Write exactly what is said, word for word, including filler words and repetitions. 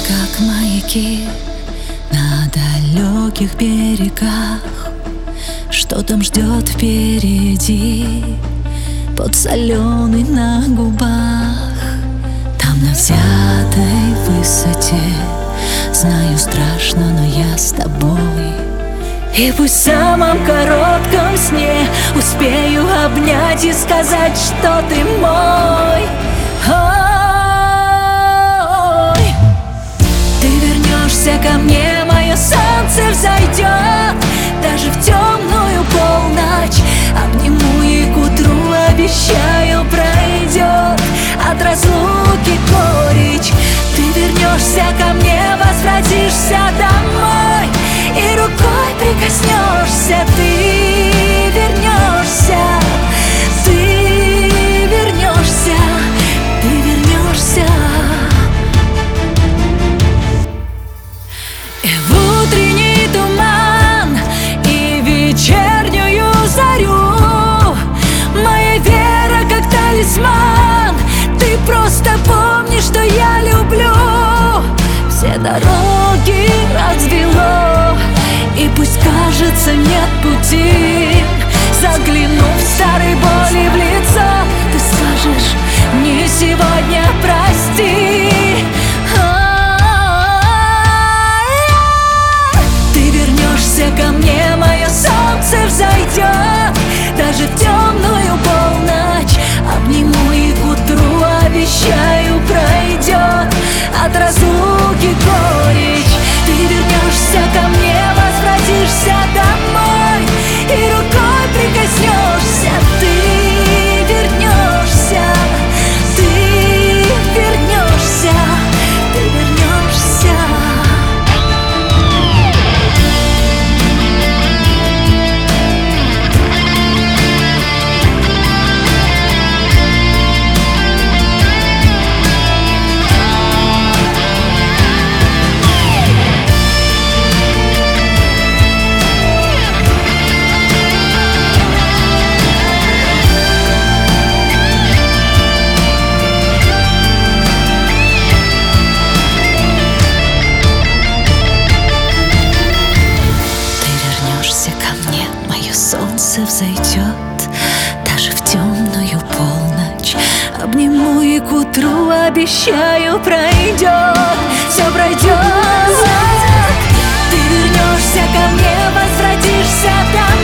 как маяки на далеких берегах. Что там ждет впереди, подсоленый на губах? Там на взятой высоте, знаю, страшно, но я с тобой. И пусть в самом коротком сне успею обнять и сказать, что ты мой. Ой, ты вернешься ко мне, мое солнце взойдет. Даже в темную полночь обниму и к утру, обещаю, пройдет от разлуки горечь. Ты вернешься ко мне, возвратишься домой, и рукой прикоснешься. Ты вернешься, ты вернешься, ты вернешься. И в утренний туман, и вечернюю зарю моя вера как талисман. Ты просто помни, что я люблю. Все дороги развело, и пусть кажется нет пути, заглянув старой боли в лицо, ты скажешь мне сегодня прости. Ты вернешься ко мне, мое солнце взойдет. Даже в темную полночь обниму и к утру, обещаю, пройдет от разлуки горечь. Ты вернешься ко мне, возвратишься домой, и рукой прикоснешься. Ты вернешься, ты вернешься, ты вернешься. Солнце взойдет, даже в темную полночь обниму и к утру, обещаю, пройдет, все пройдет. Ты вернешься ко мне, возвратишься домой.